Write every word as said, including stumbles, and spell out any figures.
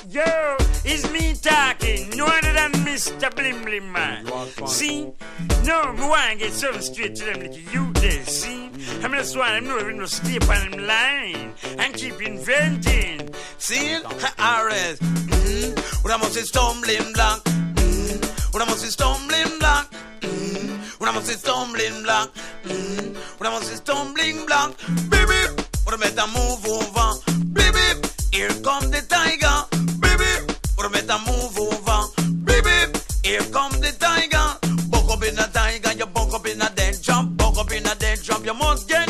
Yo, it's me talking, no other than Mister Blim Blim Man. See? No, me want to get something straight to them like you there, see? I just want them know if no stay on them line and keep inventing. See? R S. Mm-hmm. Una must say stumbling block. Mm-hmm. Una must say stumbling block. Mm-hmm. Una must say stumbling block. Mm-hmm. Una must say stumbling block. Baby, what a better move over. Baby, here come the tiger. Baby, what a better move over. Baby, here come the tiger. Buck up in a tiger, you buck up in a dead jump. Buck up in a dead jump, you must get